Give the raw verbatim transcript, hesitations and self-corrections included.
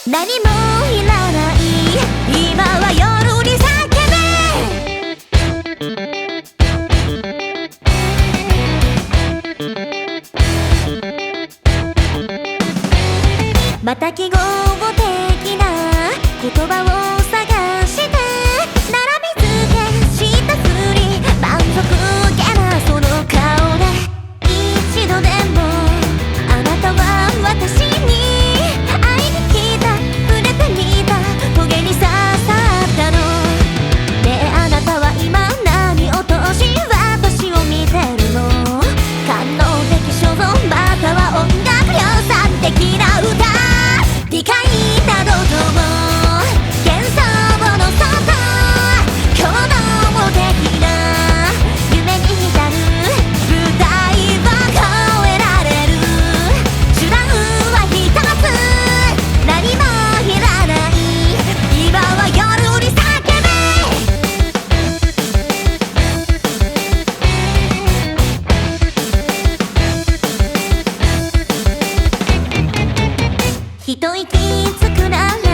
何もいらない今は夜に叫べまた記号的な言葉を探して並び付けしたふり満足げなその顔で一度でもあなたは私に会いに来た触れてみたトゲに刺さったのねえあなたは今何を通し私を見てるの官能的所存または音楽量産的な歌理解などとも幻想の外行動的な夢に浸る舞台を越えられる手段は一つ何もいらない今は夜に叫べ一息つくなら